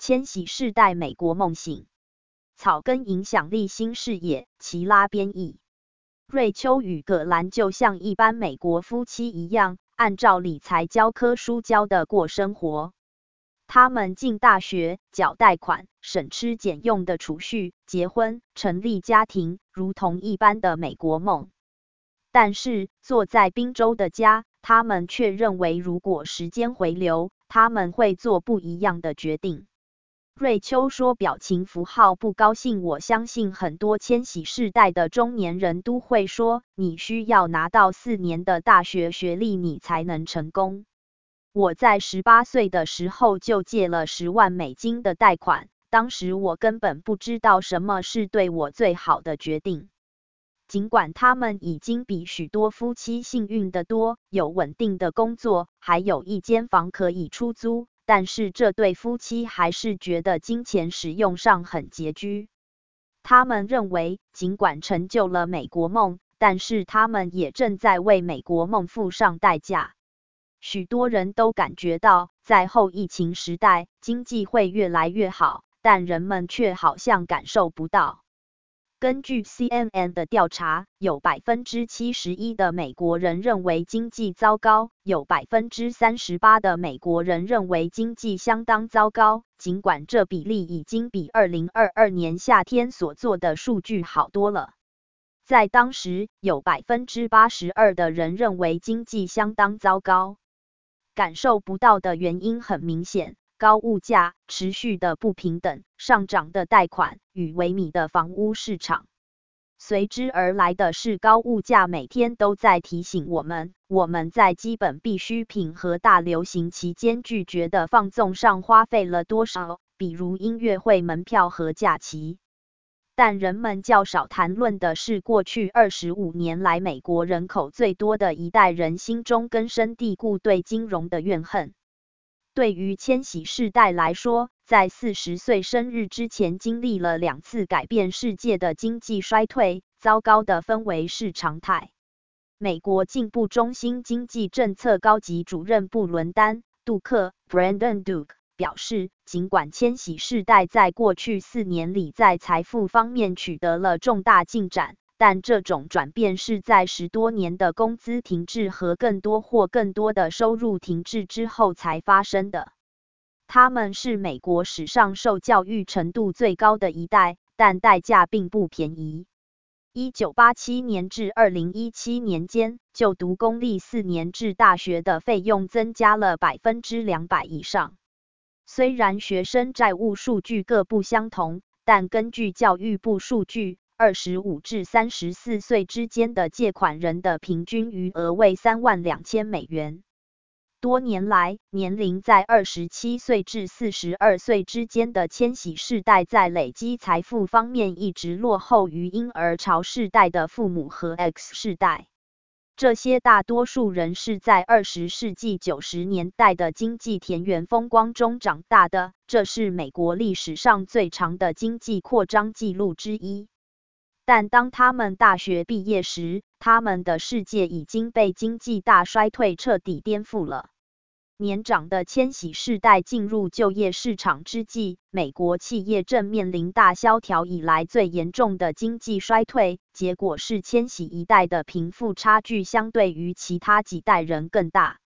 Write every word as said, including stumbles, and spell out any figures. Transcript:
千禧世代美国梦醒，草根影响力新视野，齐拉编译。瑞秋与葛兰就像一般美国夫妻一样，按照理财教科书教的过生活。他们进大学，缴贷款，省吃俭用的储蓄，结婚，成立家庭，如同一般的美国梦。但是，坐在宾州的家，他们却认为如果时间回流，他们会做不一样的决定。瑞秋说表情符号不高兴，我相信很多千禧世代的中年人都会说，你需要拿到四年的大学学历你才能成功。我在十八岁的时候就借了十万美金的贷款，当时我根本不知道什么是对我最好的决定。尽管他们已经比许多夫妻幸运得多，有稳定的工作，还有一间房可以出租，但是这对夫妻还是觉得金钱使用上很拮据。他们认为，尽管成就了美国梦，但是他们也正在为美国梦付上代价。许多人都感觉到，在后疫情时代，经济会越来越好，但人们却好像感受不到。根据 C N N 的调查，有 百分之七十一 的美国人认为经济糟糕，有 百分之三十八 的美国人认为经济相当糟糕，尽管这比例已经比二零二二年夏天所做的数据好多了。在当时，有 百分之八十二 的人认为经济相当糟糕。感受不到的原因很明显，高物价、持续的不平等、上涨的贷款与萎靡的房屋市场。随之而来的是高物价每天都在提醒我们，我们在基本必需品和大流行期间拒绝的放纵上花费了多少，比如音乐会门票和假期。但人们较少谈论的是过去二十五年来美国人口最多的一代人心中根深蒂固对金融的怨恨。对于千禧世代来说，在四十岁生日之前经历了两次改变世界的经济衰退，糟糕的氛围是常态。美国进步中心经济政策高级主任布伦丹·杜克 （Brandon Duke） 表示，尽管千禧世代在过去四年里在财富方面取得了重大进展，但这种转变是在十多年的工资停滞和更多或更多的收入停滞之后才发生的。他们是美国史上受教育程度最高的一代，但代价并不便宜。一九八七年至二零一七年间，就读公立四年制大学的费用增加了 百分之两百 以上。虽然学生债务数据各不相同，但根据教育部数据，二十五至三十四岁之间的借款人的平均余额为三万两千美元。多年来，年龄在二十七岁至四十二岁之间的千禧世代在累积财富方面一直落后于婴儿潮世代的父母和 X 世代。这些大多数人是在二十世纪九十年代的经济田园风光中长大的，这是美国历史上最长的经济扩张纪录之一。但当他们大学毕业时，他们的世界已经被经济大衰退彻底颠覆了。年长的千禧世代进入就业市场之际，美国企业正面临大萧条以来最严重的经济衰退，结果是千禧一代的贫富差距相对于其他几代人更大。